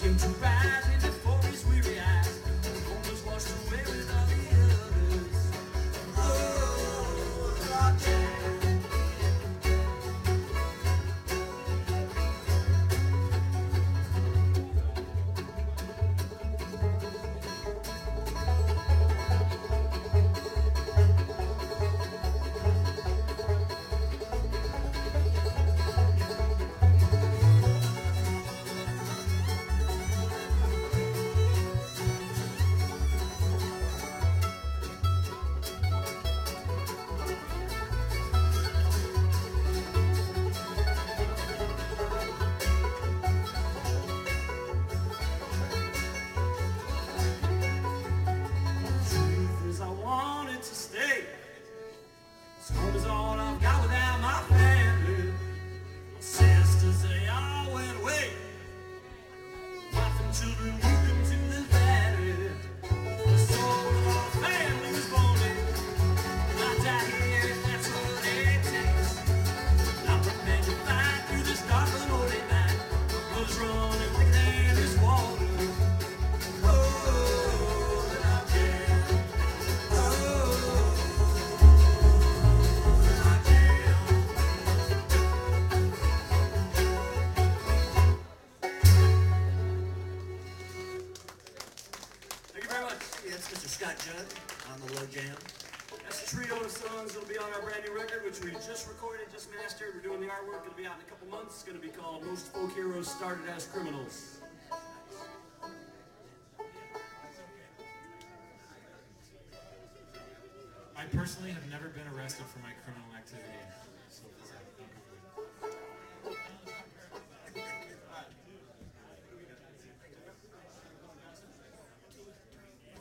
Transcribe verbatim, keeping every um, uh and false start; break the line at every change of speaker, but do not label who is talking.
him to rise in before his weary eyes. The home was washed away with all the others. Oh, rock jam. Children moved into the valley. The soul of our family was born in. Not out here if that's what it takes. Not prepared to fight through this dark and holy night. The blood's running thicker than this water. Oh, rock jam. Oh, rock jam. Thank you very much.
Yes, Mister Scott Judd on the Low Jam.
That's a trio of songs that'll be on our brand new record, which we just recorded, just mastered. We're doing the artwork. It'll be out in a couple months. It's going to be called Most Folk Heroes Started as Criminals.
I personally have never been arrested for my criminal activity so far.